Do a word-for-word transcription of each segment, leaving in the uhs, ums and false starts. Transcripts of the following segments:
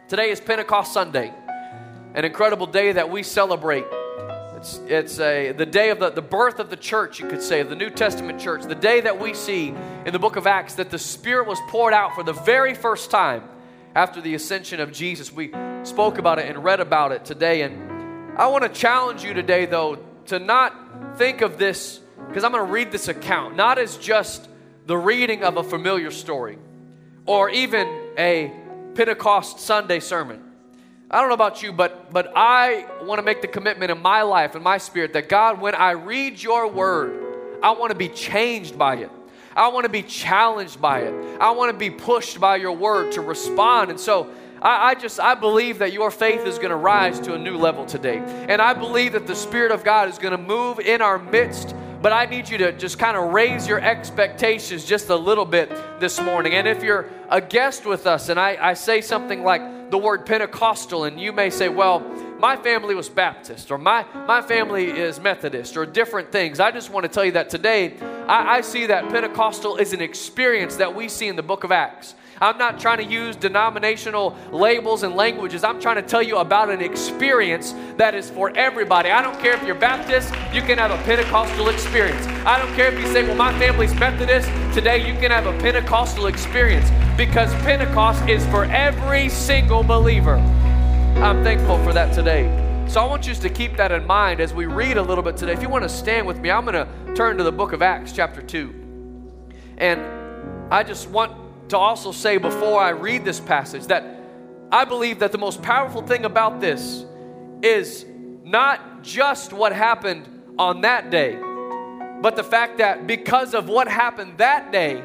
Today is Pentecost Sunday, an incredible day that we celebrate. It's, it's a, the day of the, the birth of the church, you could say, of the New Testament church, the day that we see in the book of Acts that the Spirit was poured out for the very first time after the ascension of Jesus. We spoke about it and read about it today, and I want to challenge you today, though, to not think of this, because I'm going to read this account, not as just the reading of a familiar story or even a Pentecost Sunday sermon. I don't know about you, but but I want to make the commitment in my life and my spirit that God, when I read your word, I want to be changed by it. I want to be challenged by it. I want to be pushed by your word to respond. And so I, I just, I believe that your faith is going to rise to a new level today. And I believe that the Spirit of God is going to move in our midst. But I need you to just kind of raise your expectations just a little bit this morning. And if you're a guest with us and I, I say something like the word Pentecostal, and you may say, well, my family was Baptist, or my, my family is Methodist, or different things. I just want to tell you that today, I, I see that Pentecostal is an experience that we see in the book of Acts. I'm not trying to use denominational labels and languages. I'm trying to tell you about an experience that is for everybody. I don't care if you're Baptist, you can have a Pentecostal experience. I don't care if you say, well, my family's Methodist. Today you can have a Pentecostal experience because Pentecost is for every single believer. I'm thankful for that today. So I want you to keep that in mind as we read a little bit today. If you want to stand with me, I'm going to turn to the book of Acts chapter two. And I just want to also say before I read this passage that I believe that the most powerful thing about this is not just what happened on that day, but the fact that because of what happened that day,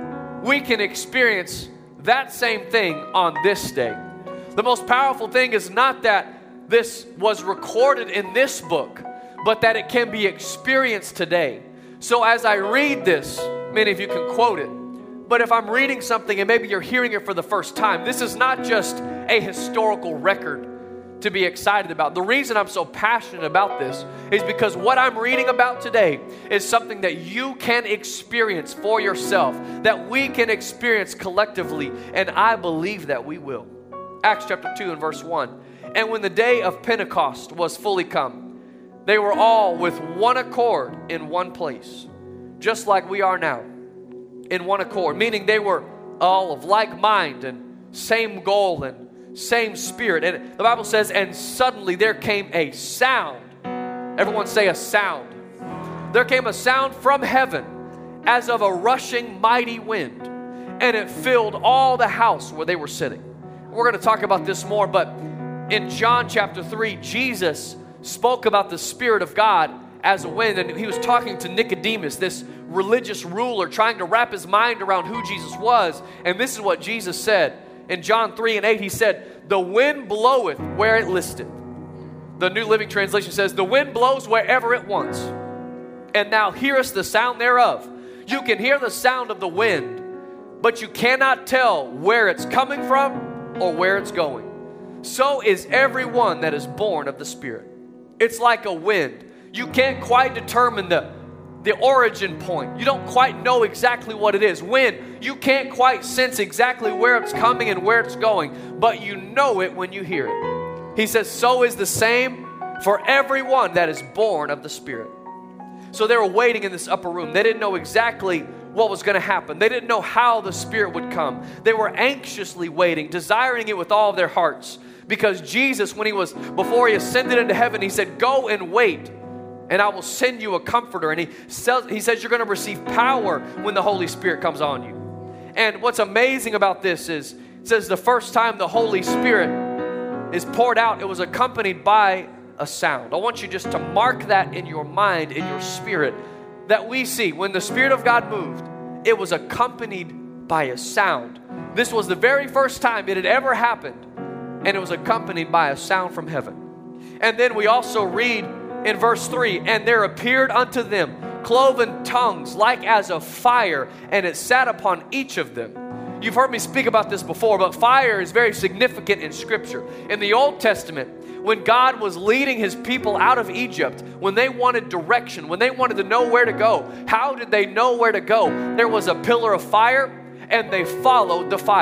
we can experience that same thing on this day. The most powerful thing is not that this was recorded in this book, but that it can be experienced today. So as I read this, many of you can quote it, but if I'm reading something and maybe you're hearing it for the first time, this is not just a historical record to be excited about. The reason I'm so passionate about this is because what I'm reading about today is something that you can experience for yourself, that we can experience collectively, and I believe that we will. Acts chapter two and verse one. And when the day of Pentecost was fully come, they were all with one accord in one place, just like we are now. In one accord, meaning they were all of like mind and same goal and same spirit. And the Bible says, and suddenly there came a sound. Everyone say a sound. There came a sound from heaven as of a rushing mighty wind, and it filled all the house where they were sitting. We're going to talk about this more, but in John chapter three, Jesus spoke about the Spirit of God as a wind, and he was talking to Nicodemus, this religious ruler, trying to wrap his mind around who Jesus was. And this is what Jesus said in John three and eight. He said, the wind bloweth where it listeth. The New Living Translation says, the wind blows wherever it wants, and thou hearest the sound thereof. You can hear the sound of the wind, but you cannot tell where it's coming from or where it's going. So is everyone that is born of the Spirit. It's like a wind. You can't quite determine the, the origin point. You don't quite know exactly what it is. Wind, you can't quite sense exactly where it's coming and where it's going, but you know it when you hear it. He says, so is the same for everyone that is born of the Spirit. So they were waiting in this upper room. They didn't know exactly what was going to happen. They didn't know how the Spirit would come. They were anxiously waiting, desiring it with all of their hearts. Because Jesus, when he was, before he ascended into heaven, he said, go and wait, and I will send you a comforter. And he says, he says you're going to receive power when the Holy Spirit comes on you. And what's amazing about this is, it says the first time the Holy Spirit is poured out, it was accompanied by a sound. I want you just to mark that in your mind, in your spirit, that we see when the Spirit of God moved, it was accompanied by a sound. This was the very first time it had ever happened, and it was accompanied by a sound from heaven. And then we also read in verse three, and there appeared unto them cloven tongues like as of fire, and it sat upon each of them. You've heard me speak about this before, but fire is very significant in Scripture. In the Old Testament, when God was leading his people out of Egypt, when they wanted direction, when they wanted to know where to go, how did they know where to go? There was a pillar of fire, and they followed the fire.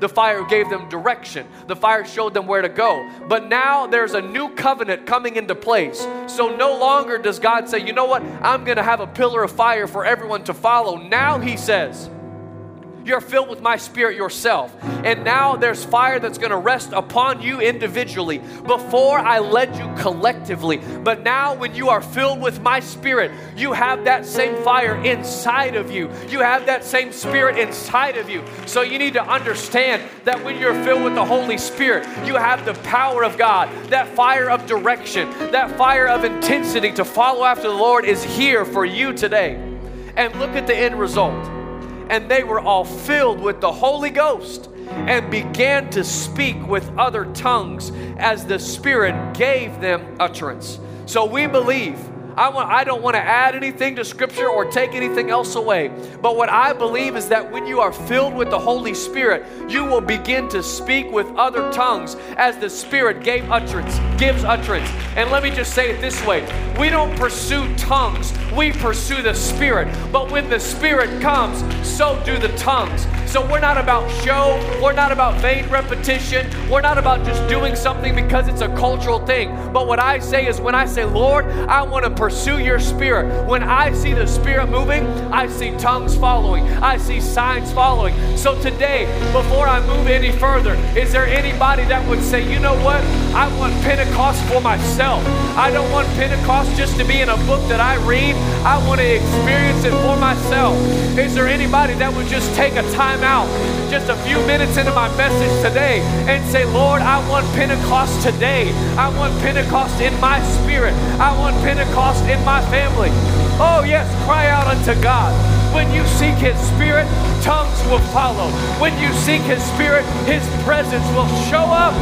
The fire gave them direction. The fire showed them where to go. But now there's a new covenant coming into place. So no longer does God say, you know what, I'm going to have a pillar of fire for everyone to follow. Now he says, you're filled with my Spirit yourself. And now there's fire that's going to rest upon you individually. Before I led you collectively. But now when you are filled with my Spirit, you have that same fire inside of you. You have that same Spirit inside of you. So you need to understand that when you're filled with the Holy Spirit, you have the power of God. That fire of direction, that fire of intensity to follow after the Lord is here for you today. And look at the end result. And they were all filled with the Holy Ghost and began to speak with other tongues as the Spirit gave them utterance. So we believe, I, want, I don't want to add anything to Scripture or take anything else away. But what I believe is that when you are filled with the Holy Spirit, you will begin to speak with other tongues as the Spirit gave utterance, gives utterance. And let me just say it this way. We don't pursue tongues. We pursue the Spirit. But when the Spirit comes, so do the tongues. So we're not about show. We're not about vain repetition. We're not about just doing something because it's a cultural thing. But what I say is when I say, Lord, I want to pursue your Spirit. When I see the Spirit moving, I see tongues following. I see signs following. So today, before I move any further, is there anybody that would say, you know what? I want Pentecost for myself. I don't want Pentecost just to be in a book that I read. I want to experience it for myself. Is there anybody that would just take a time out, just a few minutes into my message today and say, Lord, I want Pentecost today. I want Pentecost in my spirit. I want Pentecost in my family. Oh yes, cry out unto God. When you seek His Spirit, tongues will follow. When you seek His Spirit, His presence will show up.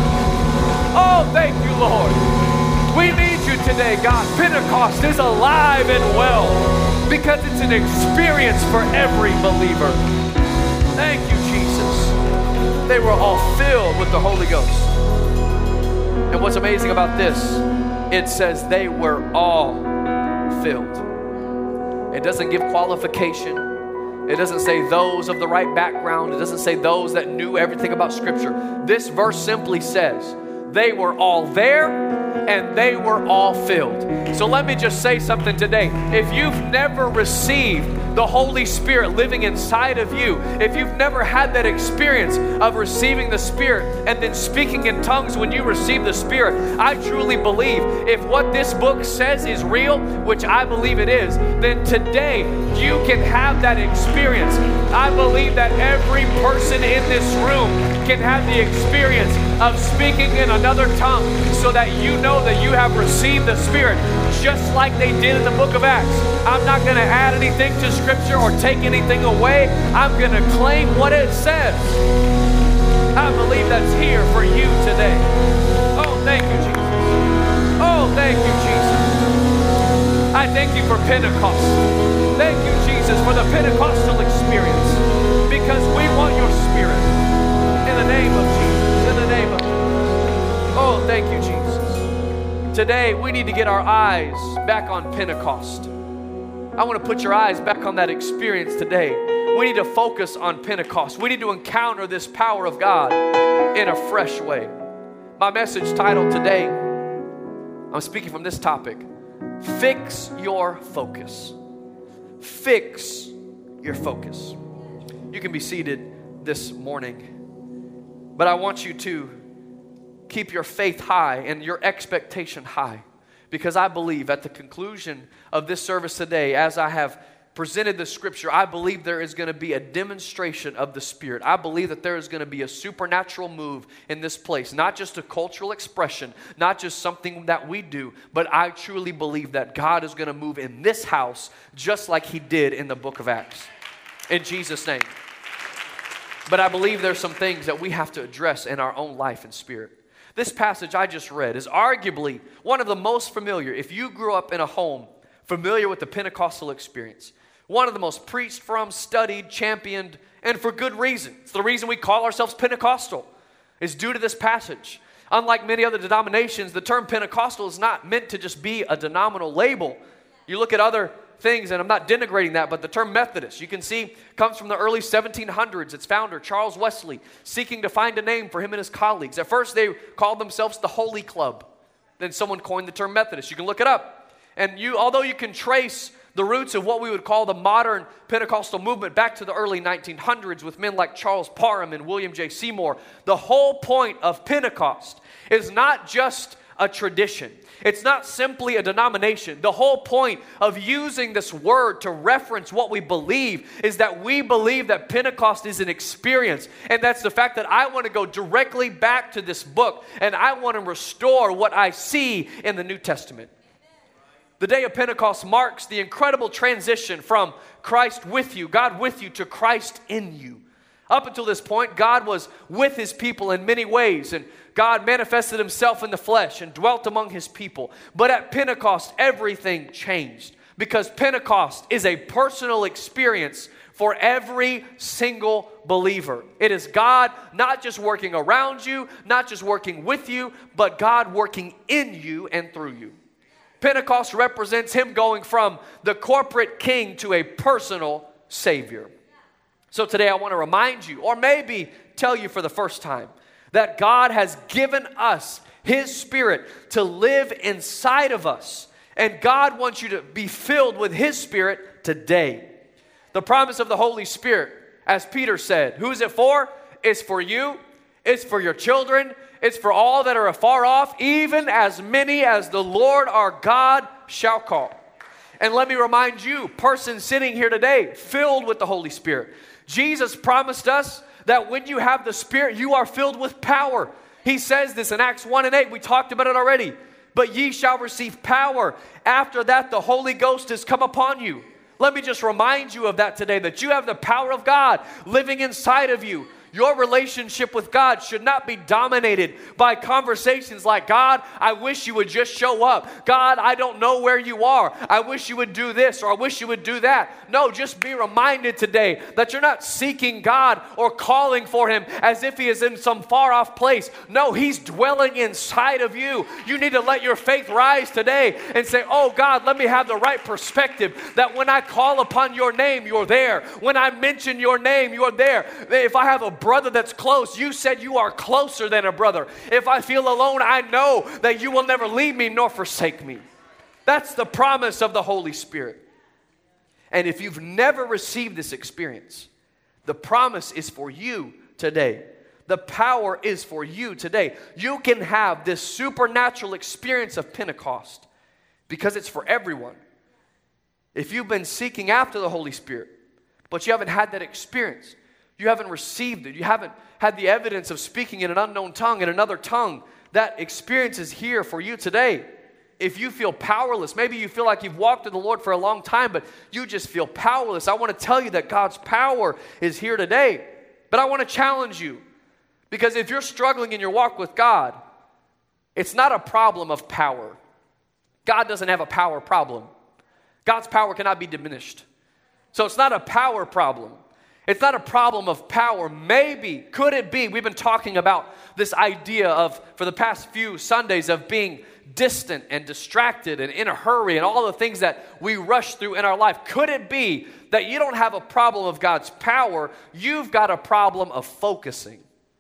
Oh, thank you, Lord. We need you today, God. Pentecost is alive and well because it's an experience for every believer. Thank you, Jesus. They were all filled with the Holy Ghost. And what's amazing about this, it says they were all filled. It doesn't give qualification. It doesn't say those of the right background. It doesn't say those that knew everything about Scripture. This verse simply says they were all there and they were all filled. So let me just say something today. If you've never received the Holy Spirit living inside of you, if you've never had that experience of receiving the Spirit and then speaking in tongues when you receive the Spirit, I truly believe if what this book says is real, which I believe it is, then today you can have that experience. I believe that every person in this room can have the experience of speaking in another tongue so that you know that you have received the Spirit just like they did in the book of Acts. I'm not going to add anything to Scripture or take anything away. I'm going to claim what it says. I believe that's here for you today. Oh, thank you, Jesus. Oh, thank you, Jesus. I thank you for Pentecost. Thank you, Jesus, for the Pentecostal experience because we want your Spirit. In the name of Jesus. In the name of Jesus. Oh, thank you, Jesus. Today, we need to get our eyes back on Pentecost. I want to put your eyes back on that experience today. We need to focus on Pentecost. We need to encounter this power of God in a fresh way. My message title today, I'm speaking from this topic, Fix Your Focus. Fix your focus. You can be seated this morning, but I want you to keep your faith high and your expectation high, because I believe at the conclusion of this service today, as I have presented the Scripture, I believe there is going to be a demonstration of the Spirit. I believe that there is going to be a supernatural move in this place, not just a cultural expression, not just something that we do, but I truly believe that God is going to move in this house just like He did in the book of Acts. In Jesus' name. But I believe there's some things that we have to address in our own life and spirit. This passage I just read is arguably one of the most familiar, if you grew up in a home familiar with the Pentecostal experience, one of the most preached from, studied, championed, and for good reason. It's the reason we call ourselves Pentecostal, is due to this passage. Unlike many other denominations, the term Pentecostal is not meant to just be a denominational label. You look at other things, and I'm not denigrating that, but the term Methodist, you can see, comes from the early seventeen hundreds. Its founder, Charles Wesley, seeking to find a name for him and his colleagues. At first, they called themselves the Holy Club. Then someone coined the term Methodist. You can look it up. And you, although you can trace the roots of what we would call the modern Pentecostal movement back to the early nineteen hundreds with men like Charles Parham and William J. Seymour, the whole point of Pentecost is not just a tradition. It's not simply a denomination. The whole point of using this word to reference what we believe is that we believe that Pentecost is an experience. And that's the fact that I want to go directly back to this book and I want to restore what I see in the New Testament. The day of Pentecost marks the incredible transition from Christ with you, God with you, to Christ in you. Up until this point, God was with his people in many ways, and God manifested himself in the flesh and dwelt among his people. But at Pentecost, everything changed because Pentecost is a personal experience for every single believer. It is God not just working around you, not just working with you, but God working in you and through you. Pentecost represents him going from the corporate king to a personal savior. So today I want to remind you, or maybe tell you for the first time, that God has given us his Spirit to live inside of us. And God wants you to be filled with his Spirit today. The promise of the Holy Spirit, as Peter said, who is it for? It's for you. It's for your children. It's for all that are afar off, even as many as the Lord our God shall call. And let me remind you, person sitting here today, filled with the Holy Spirit, Jesus promised us that when you have the Spirit, you are filled with power. He says this in Acts one and eight. We talked about it already. But ye shall receive power. After that, the Holy Ghost has come upon you. Let me just remind you of that today, that you have the power of God living inside of you. Your relationship with God should not be dominated by conversations like, God, I wish you would just show up. God, I don't know where you are. I wish you would do this, or I wish you would do that. No, just be reminded today that you're not seeking God or calling for him as if he is in some far off place. No, he's dwelling inside of you. You need to let your faith rise today and say, oh God, let me have the right perspective that when I call upon your name, you're there. When I mention your name, you're there. If I have a brother that's close, you said you are closer than a brother. If I feel alone, I know that you will never leave me nor forsake me. That's the promise of the Holy Spirit. And if you've never received this experience, the promise is for you today. The power is for you today. You can have this supernatural experience of Pentecost because it's for everyone. If you've been seeking after the Holy Spirit, but you haven't had that experience, you haven't received it, you haven't had the evidence of speaking in an unknown tongue, in another tongue, that experience is here for you today. If you feel powerless, maybe you feel like you've walked with the Lord for a long time, but you just feel powerless, I want to tell you that God's power is here today. But I want to challenge you, because if you're struggling in your walk with God, it's not a problem of power. God doesn't have a power problem. God's power cannot be diminished. So it's not a power problem. It's not a problem of power. Maybe, could it be, we've been talking about this idea of, for the past few Sundays, of being distant and distracted and in a hurry and all the things that we rush through in our life. Could it be that you don't have a problem of God's power, you've got a problem of focusing?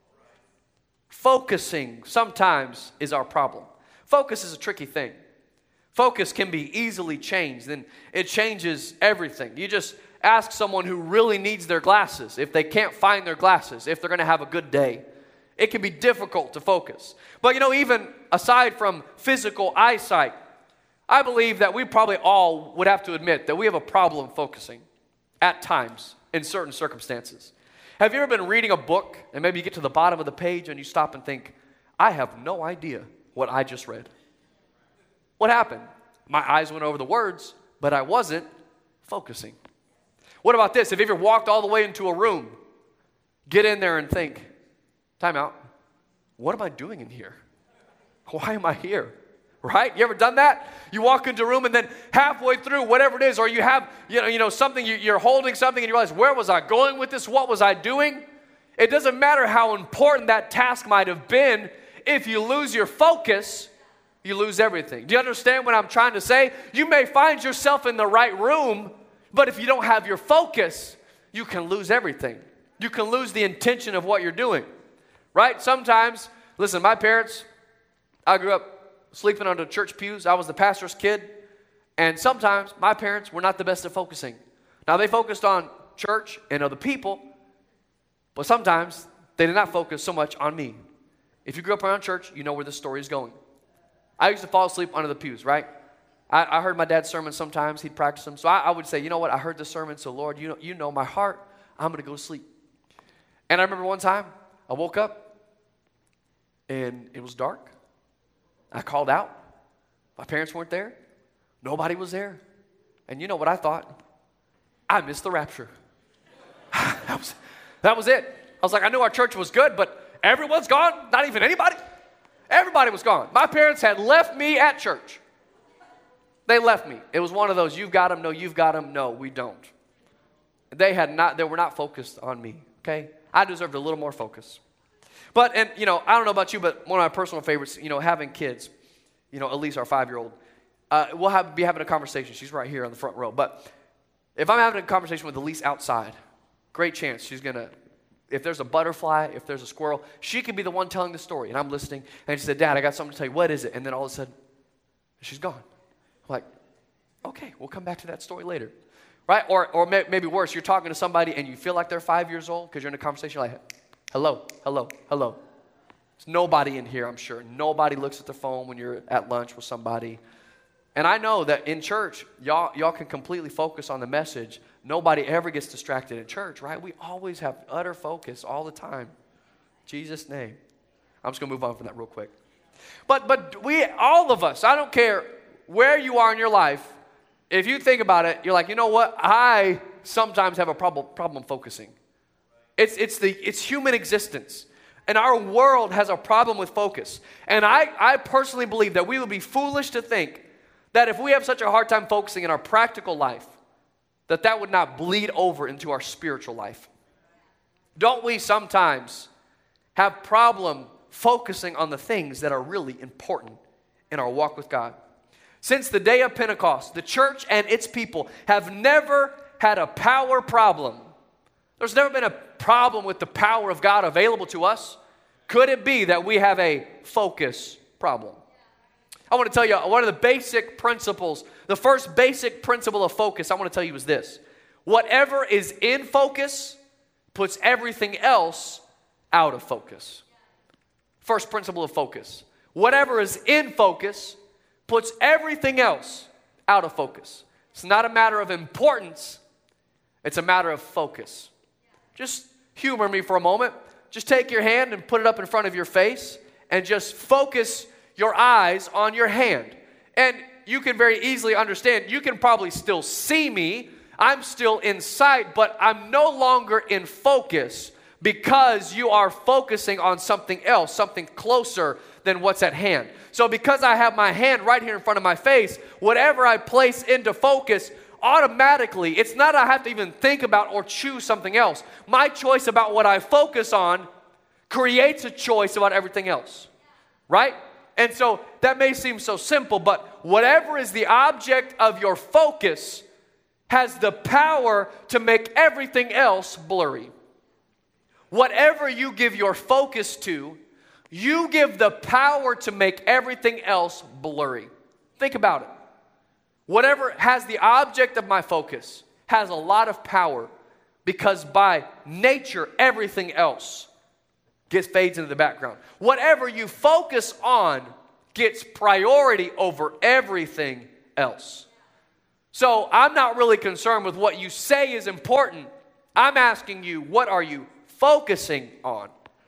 Focusing sometimes is our problem. Focus is a tricky thing. Focus can be easily changed, and it changes everything. You just ask someone who really needs their glasses if they can't find their glasses, if they're going to have a good day. It can be difficult to focus. But you know, even aside from physical eyesight, I believe that we probably all would have to admit that we have a problem focusing at times in certain circumstances. Have you ever been reading a book and maybe you get to the bottom of the page and you stop and think, I have no idea what I just read? What happened? My eyes went over the words, but I wasn't focusing. What about this? If you ever walked all the way into a room, get in there and think, time out, what am I doing in here? Why am I here? Right? You ever done that? You walk into a room and then halfway through, whatever it is, or you have, you know, you know something, you, you're holding something and you realize, where was I going with this? What was I doing? It doesn't matter how important that task might have been. If you lose your focus, you lose everything. Do you understand what I'm trying to say? You may find yourself in the right room, but if you don't have your focus, you can lose everything. You can lose the intention of what you're doing, right? Sometimes, listen, my parents, I grew up sleeping under church pews. I was the pastor's kid, and sometimes my parents were not the best at focusing. Now, they focused on church and other people, but sometimes they did not focus so much on me. If you grew up around church, you know where this story is going. I used to fall asleep under the pews, right? I, I heard my dad's sermons sometimes. He'd practice them. So I, I would say, you know what? I heard the sermon, so Lord, you know, you know my heart. I'm going to go to sleep. And I remember one time, I woke up, and it was dark. I called out. My parents weren't there. Nobody was there. And you know what I thought? I missed the rapture. that, was, that was it. I was like, I knew our church was good, but everyone's gone? Not even anybody? Everybody was gone. My parents had left me at church. They left me. It was one of those, you've got them, no, you've got them, no, we don't. They had not, they were not focused on me, okay? I deserved a little more focus. But, and, you know, I don't know about you, but one of my personal favorites, you know, having kids, you know, Elise, our five-year-old, uh, we'll have, be having a conversation. She's right here on the front row. But if I'm having a conversation with Elise outside, great chance she's going to, if there's a butterfly, if there's a squirrel, she could be the one telling the story, and I'm listening. And she said, Dad, I got something to tell you. What is it? And then all of a sudden, she's gone. I'm like, okay, we'll come back to that story later. Right? Or or may, maybe worse, you're talking to somebody and you feel like they're five years old because you're in a conversation like, hello, hello, hello. There's nobody in here, I'm sure. Nobody looks at their phone when you're at lunch with somebody. And I know that in church, y'all, y'all can completely focus on the message. Nobody ever gets distracted in church, right? We always have utter focus all the time. In Jesus' name. I'm just going to move on from that real quick. But but we, all of us, I don't care where you are in your life, if you think about it, you're like, you know what? I sometimes have a problem problem focusing. It's it's the it's human existence. And our world has a problem with focus. And I, I personally believe that we would be foolish to think that if we have such a hard time focusing in our practical life, that that would not bleed over into our spiritual life. Don't we sometimes have problem focusing on the things that are really important in our walk with God? Since the day of Pentecost, the church and its people have never had a power problem. There's never been a problem with the power of God available to us. Could it be that we have a focus problem? I want to tell you one of the basic principles, the first basic principle of focus I want to tell you is this. Whatever is in focus puts everything else out of focus. First principle of focus. Whatever is in focus puts everything else out of focus. It's not a matter of importance. It's a matter of focus. Just humor me for a moment. Just take your hand and put it up in front of your face and just focus your eyes on your hand. And you can very easily understand, you can probably still see me. I'm still in sight, but I'm no longer in focus because you are focusing on something else, something closer than what's at hand. So because I have my hand right here in front of my face, whatever I place into focus, automatically, it's not I have to even think about or choose something else. My choice about what I focus on creates a choice about everything else, right? And so that may seem so simple, but whatever is the object of your focus has the power to make everything else blurry. Whatever you give your focus to, you give the power to make everything else blurry. Think about it. Whatever has the object of my focus has a lot of power because by nature, everything else gets fades into the background. Whatever you focus on gets priority over everything else. So I'm not really concerned with what you say is important. I'm asking you, what are you focusing on?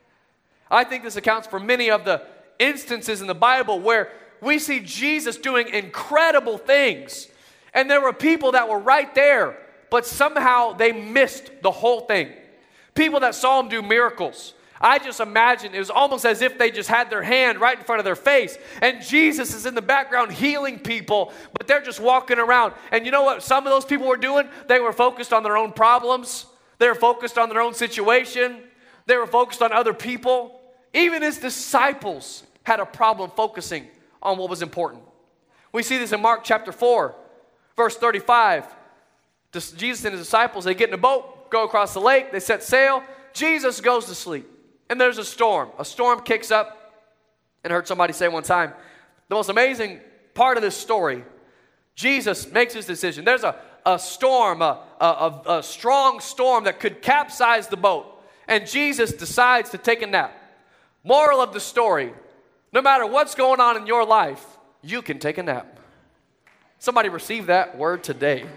I think this accounts for many of the instances in the Bible where we see Jesus doing incredible things. And there were people that were right there, but somehow they missed the whole thing. People that saw him do miracles. I just imagine it was almost as if they just had their hand right in front of their face. And Jesus is in the background healing people, but they're just walking around. And you know what some of those people were doing? They were focused on their own problems. They were focused on their own situation. They were focused on other people. Even his disciples had a problem focusing on what was important. We see this in Mark chapter four, verse thirty-five. Jesus and his disciples, they get in a boat, go across the lake, they set sail. Jesus goes to sleep. And there's a storm. A storm kicks up. And I heard somebody say one time, the most amazing part of this story, Jesus makes his decision. There's a, a storm, a, a, a strong storm that could capsize the boat. And Jesus decides to take a nap. Moral of the story, no matter what's going on in your life, you can take a nap. Somebody receive that word today.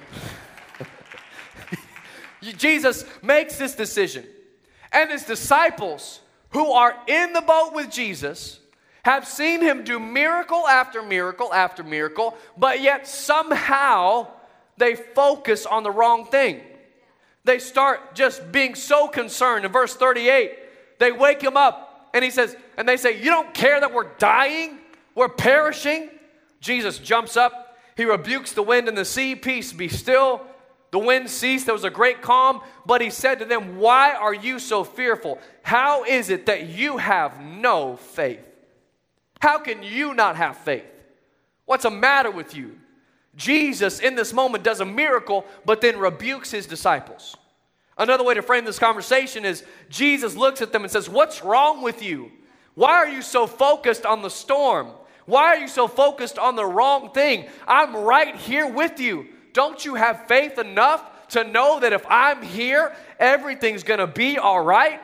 Jesus makes this decision. And his disciples, who are in the boat with Jesus, have seen him do miracle after miracle after miracle, but yet somehow they focus on the wrong thing. They start just being so concerned. In verse thirty-eight, they wake him up and he says, and they say, you don't care that we're dying? We're perishing? Jesus jumps up. He rebukes the wind and the sea. Peace, be still. The wind ceased. There was a great calm. But he said to them, why are you so fearful? How is it that you have no faith? How can you not have faith? What's the matter with you? Jesus, in this moment, does a miracle, but then rebukes his disciples. Another way to frame this conversation is Jesus looks at them and says, what's wrong with you? Why are you so focused on the storm? Why are you so focused on the wrong thing? I'm right here with you. Don't you have faith enough to know that if I'm here, everything's going to be all right?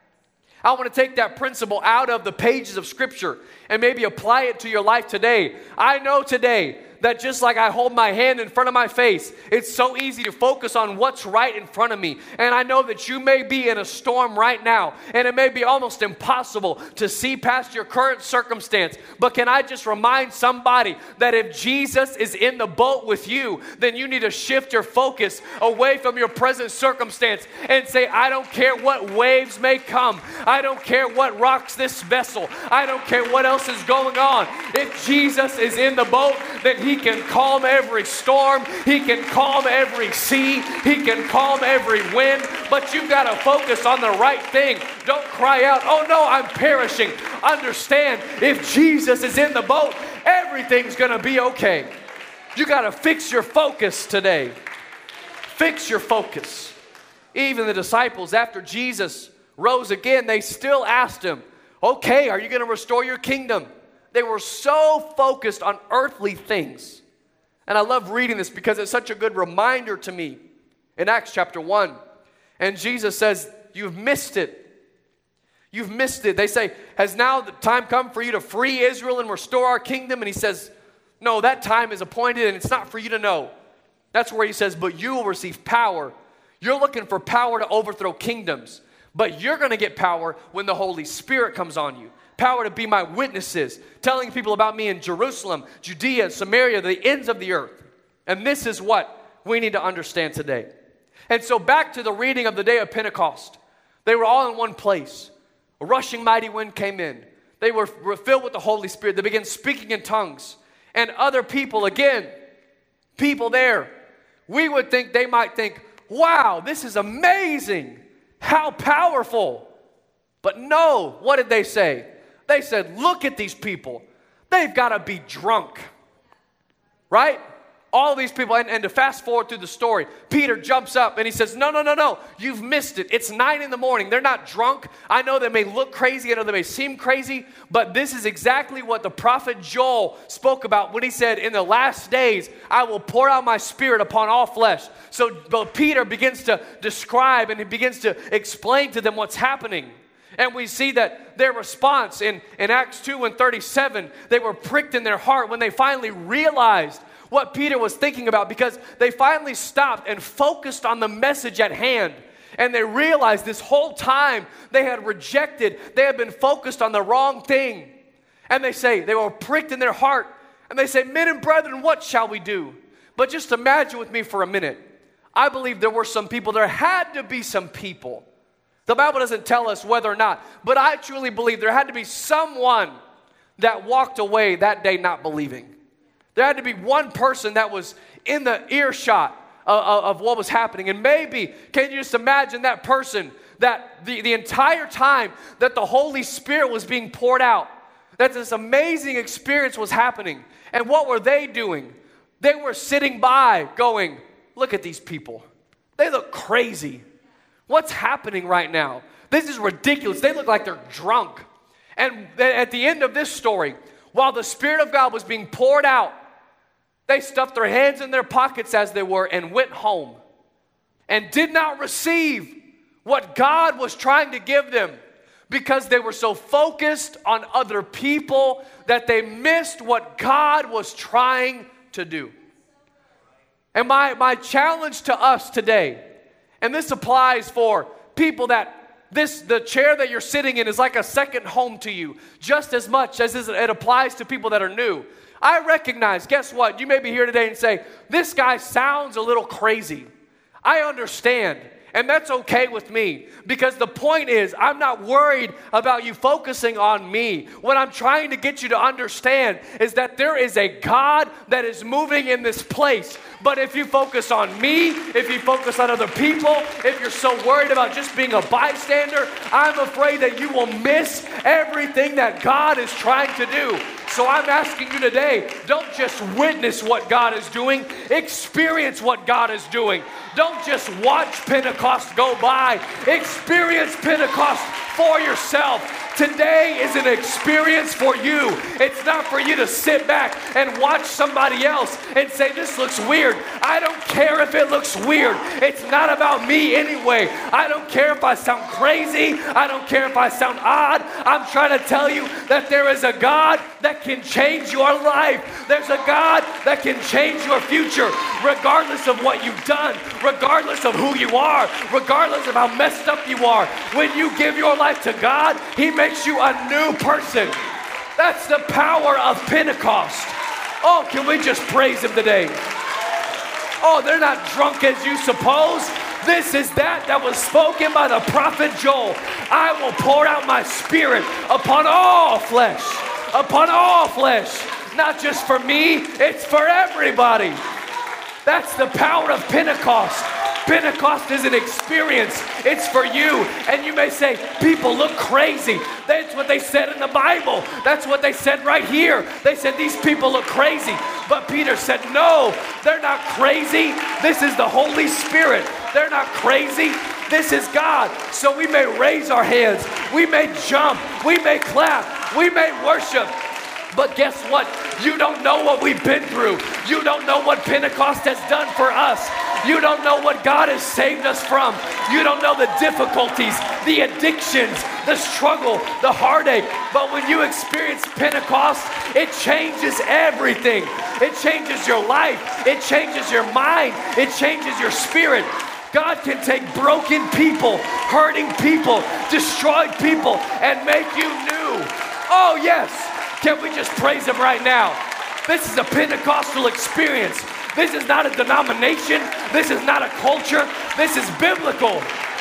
I want to take that principle out of the pages of Scripture and maybe apply it to your life today. I know today that just like I hold my hand in front of my face, it's so easy to focus on what's right in front of me. And I know that you may be in a storm right now, and it may be almost impossible to see past your current circumstance. But can I just remind somebody that if Jesus is in the boat with you, then you need to shift your focus away from your present circumstance and say, I don't care what waves may come. I don't care what rocks this vessel. I don't care what else is going on. If Jesus is in the boat, then He can calm every storm. He can calm every sea. He can calm every wind. But you've got to focus on the right thing. Don't cry out, oh no, I'm perishing. Understand, if Jesus is in the boat, everything's going to be okay. You got to fix your focus today. Fix your focus. Even the disciples, after Jesus rose again, they still asked him, okay, are you going to restore your kingdom? They were so focused on earthly things. And I love reading this because it's such a good reminder to me. In Acts chapter one, and Jesus says, you've missed it. You've missed it. They say, has now the time come for you to free Israel and restore our kingdom? And he says, no, that time is appointed and it's not for you to know. That's where he says, but you will receive power. You're looking for power to overthrow kingdoms. But you're going to get power when the Holy Spirit comes on you. Power to be my witnesses, telling people about me in Jerusalem, Judea, Samaria, the ends of the earth. And this is what we need to understand today. And so back to the reading of the day of Pentecost. They were all in one place. A rushing mighty wind came in. They were, were filled with the Holy Spirit. They began speaking in tongues. And other people, again, people there, we would think, they might think, wow, this is amazing. How powerful. But no, what did they say? They said, look at these people. They've got to be drunk. Right? All these people, and, and to fast forward through the story, Peter jumps up and he says, no, no, no, no, you've missed it. It's nine in the morning. They're not drunk. I know they may look crazy. I know they may seem crazy, but this is exactly what the prophet Joel spoke about when he said, in the last days, I will pour out my spirit upon all flesh. So but Peter begins to describe and he begins to explain to them what's happening. And we see that their response in, in Acts two and thirty-seven, they were pricked in their heart when they finally realized what Peter was thinking about, because they finally stopped and focused on the message at hand. And they realized this whole time they had rejected, they had been focused on the wrong thing. And they say, they were pricked in their heart. And they say, men and brethren, what shall we do? But just imagine with me for a minute. I believe there were some people, there had to be some people. The Bible doesn't tell us whether or not, but I truly believe there had to be someone that walked away that day not believing. There had to be one person that was in the earshot of, of, of what was happening. And maybe, can you just imagine that person that the, the entire time that the Holy Spirit was being poured out, that this amazing experience was happening. And what were they doing? They were sitting by going, look at these people. They look crazy. What's happening right now? This is ridiculous. They look like they're drunk. And at the end of this story, while the Spirit of God was being poured out, they stuffed their hands in their pockets as they were and went home and did not receive what God was trying to give them because they were so focused on other people that they missed what God was trying to do. And my, my challenge to us today, and this applies for people that this the chair that you're sitting in is like a second home to you, just as much as it applies to people that are new. I recognize, guess what? You may be here today and say, this guy sounds a little crazy. I understand. And that's okay with me, because the point is, I'm not worried about you focusing on me. What I'm trying to get you to understand is that there is a God that is moving in this place. But if you focus on me, if you focus on other people, if you're so worried about just being a bystander, I'm afraid that you will miss everything that God is trying to do. So I'm asking you today, don't just witness what God is doing, experience what God is doing. Don't just watch Pentecost go by, experience Pentecost for yourself. Today is an experience for you. It's not for you to sit back and watch somebody else and say, this looks weird. I don't care if it looks weird. It's not about me anyway. I don't care if I sound crazy. I don't care if I sound odd. I'm trying to tell you that there is a God that can change your life. There's a God that can change your future, regardless of what you've done, regardless of who you are, regardless of how messed up you are. When you give your life to God, He makes you a new person. That's the power of Pentecost. Oh, can we just praise Him today? Oh, they're not drunk as you suppose. This is that that was spoken by the prophet Joel. I will pour out my Spirit upon all flesh. Upon all flesh. Not just for me, it's for everybody. That's the power of Pentecost. Pentecost is an experience. It's for you. And you may say, people look crazy. That's what they said in the Bible. That's what they said right here. They said these people look crazy. But Peter said, no, they're not crazy. This is the Holy Spirit. They're not crazy. This is God. So we may raise our hands. We may jump. We may clap. We may worship. But guess what? You don't know what we've been through. You don't know what Pentecost has done for us. You don't know what God has saved us from. You don't know the difficulties, the addictions, the struggle, the heartache. But when you experience Pentecost, it changes everything. It changes your life. It changes your mind. It changes your spirit. God can take broken people, hurting people, destroyed people, and make you new. Oh, yes. Can we just praise Him right now? This is a Pentecostal experience. This is not a denomination. This is not a culture. This is biblical.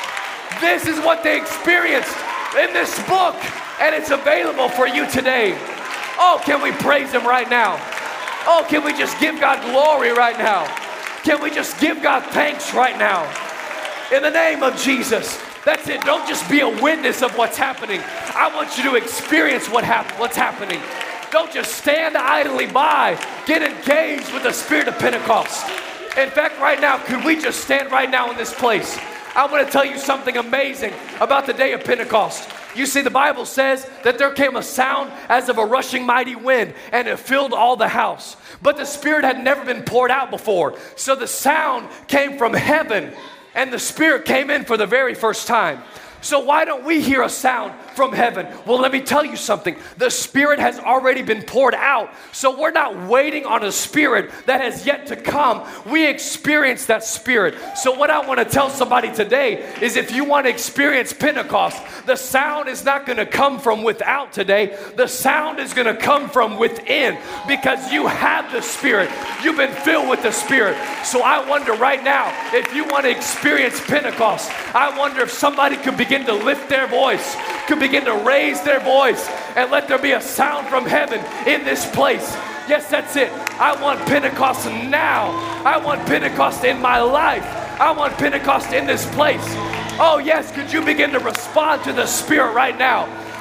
This is what they experienced in this book, and it's available for you today. Oh, can we praise Him right now? Oh, can we just give God glory right now? Can we just give God thanks right now? In the name of Jesus. That's it. Don't just be a witness of what's happening. I want you to experience what hap- what's happening. Don't just stand idly by. Get engaged with the Spirit of Pentecost. In fact, right now, could we just stand right now in this place? I want to tell you something amazing about the day of Pentecost. You see, the Bible says that there came a sound as of a rushing mighty wind, and it filled all the house. But the Spirit had never been poured out before. So the sound came from heaven, and the Spirit came in for the very first time. So why don't we hear a sound from heaven? Well, let me tell you something. The Spirit has already been poured out. So we're not waiting on a Spirit that has yet to come. We experience that Spirit. So what I want to tell somebody today is, if you want to experience Pentecost, the sound is not going to come from without today. The sound is going to come from within, because you have the Spirit. You've been filled with the Spirit. So I wonder right now, if you want to experience Pentecost, I wonder if somebody could begin to lift their voice, could begin to raise their voice, and let there be a sound from heaven in this place. Yes, that's it. I want Pentecost now. I want Pentecost in my life. I want Pentecost in this place. Oh, yes, could you begin to respond to the Spirit right now?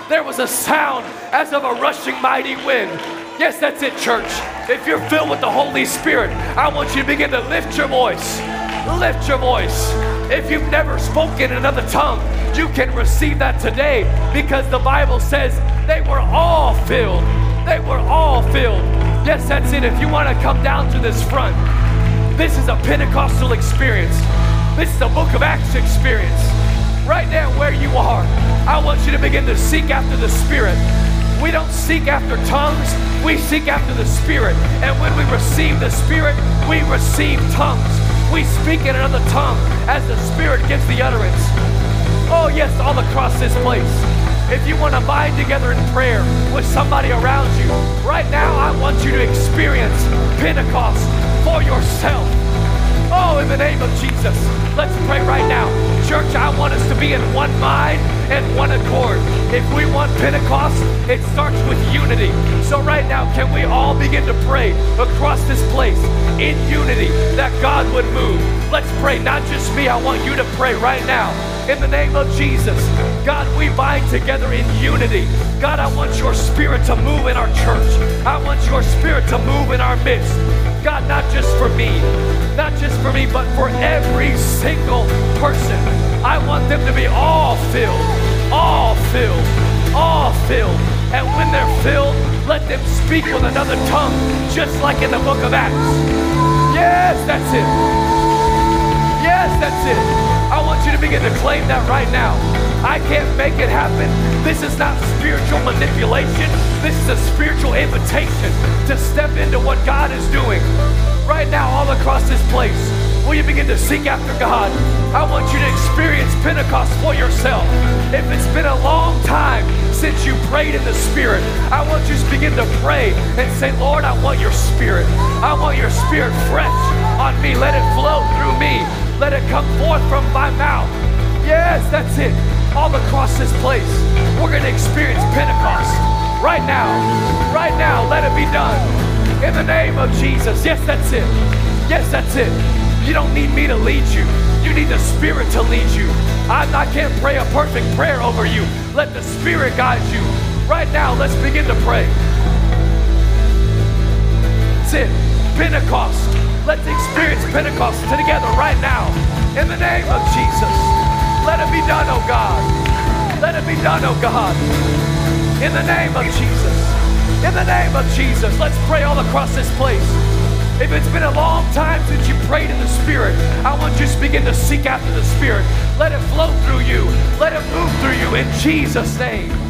there was a sound as of a rushing mighty wind. Yes, that's it, church. If you're filled with the Holy Spirit, I want you to begin to lift your voice. Lift your voice. If you've never spoken in another tongue, you can receive that today, because the Bible says they were all filled. They were all filled. Yes, that's it. If you want to come down to this front, this is a Pentecostal experience. This is a Book of Acts experience. Right now where you are, I want you to begin to seek after the Spirit. We don't seek after tongues, we seek after the Spirit. And when we receive the Spirit, we receive tongues. We speak in another tongue as the Spirit gives the utterance. Oh yes, all across this place. If you want to bind together in prayer with somebody around you, right now I want you to experience Pentecost for yourself. Oh, in the name of Jesus, let's pray right now. Church, I want us to be in one mind and one accord. If we want Pentecost, it starts with unity. So right now, can we all begin to pray across this place in unity that God would move? Let's pray, not just me. I want you to pray right now. In the name of Jesus, God, we bind together in unity. God, I want your Spirit to move in our church. I want your Spirit to move in our midst. God, not just for me, not just for me, but for every single person. I want them to be all filled, all filled, all filled. And when they're filled, let them speak with another tongue, just like in the Book of Acts. Yes, that's it. Yes, that's it. I want you to begin to claim that right now. I can't make it happen. This is not spiritual manipulation. This is a spiritual invitation to step into what God is doing. Right now, all across this place, will you begin to seek after God? I want you to experience Pentecost for yourself. If it's been a long time since you prayed in the Spirit, I want you to begin to pray and say, Lord, I want your Spirit. I want your Spirit fresh on me. Let it flow through me. Let it come forth from my mouth. Yes, that's it. All across this place, we're going to experience Pentecost. Right now, right now, let it be done. In the name of Jesus. Yes, that's it. Yes, that's it. You don't need me to lead you. You need the Spirit to lead you. I, I can't pray a perfect prayer over you. Let the Spirit guide you. Right now, let's begin to pray. That's it. Pentecost. Let's experience Pentecost together right now. In the name of Jesus. Let it be done, oh God. Let it be done, oh God. In the name of Jesus. In the name of Jesus. Let's pray all across this place. If it's been a long time since you prayed in the Spirit, I want you to begin to seek after the Spirit. Let it flow through you. Let it move through you in Jesus' name.